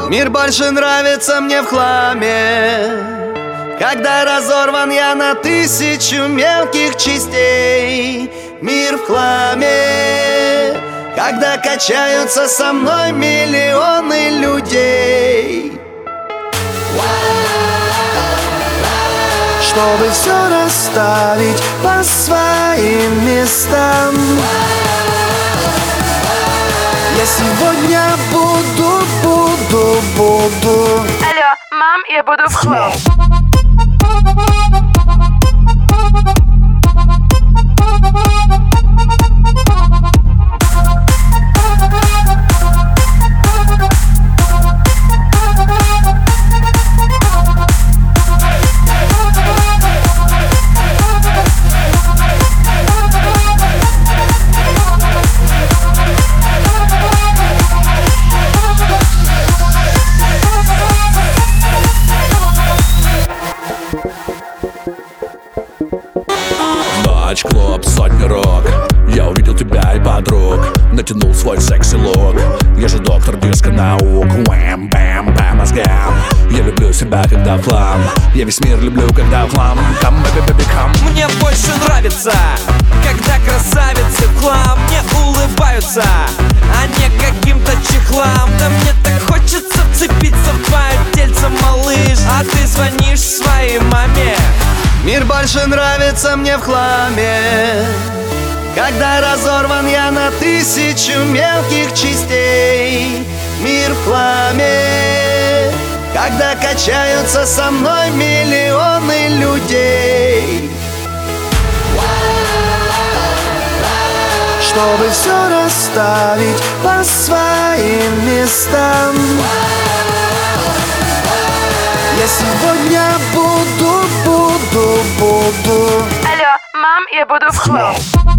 Мир больше нравится мне в хламе, когда разорван я на тысячу мелких частей. Мир в хламе, когда качаются со мной миллионы людей. Чтобы все расставить по своим местам, я сегодня буду. Алло, мам, я буду в хлам. Ночь-клуб, сотни рок. Я увидел тебя и подруг, натянул свой секси-лук. Я же доктор диско-наук. Уэм-бэм-бэм мозгам. Я люблю себя, когда в хлам. Я весь мир люблю, когда в хлам. Come, baby, baby, come. Мне больше нравится, когда красавицы в хлам мне улыбаются, а не каким-то чехлам. Да мне так хочется вцепиться в твое тельце, малыш, а ты звонишь своей маме. Мир больше нравится мне в хламе, когда разорван я на тысячу мелких частей. Мир в хламе, когда качаются со мной миллионы людей. Чтобы все расставить по своим местам, я сегодня буду. Алло, мам, я буду в хлам.